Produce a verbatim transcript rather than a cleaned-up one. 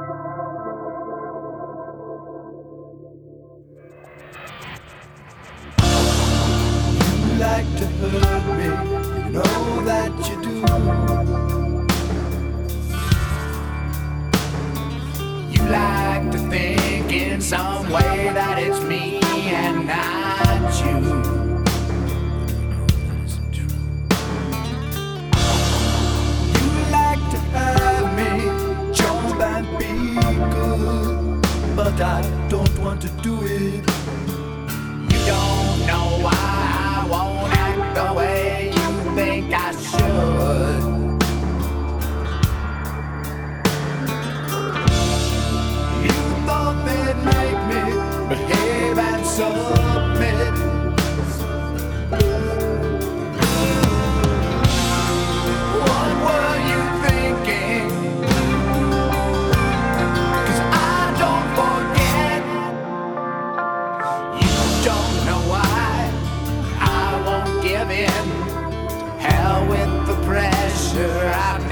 You like to hurt me, you know that you do. You like to think in some way that it's me and not you. You like to have me jump and be good, but I don't want to do it. You don't know why I won't act the way you think I should. You thought they'd make me behave and submit. What were you thinking? 'Cause I don't forget. You don't know why I won't give in. Hell with the pressure. I've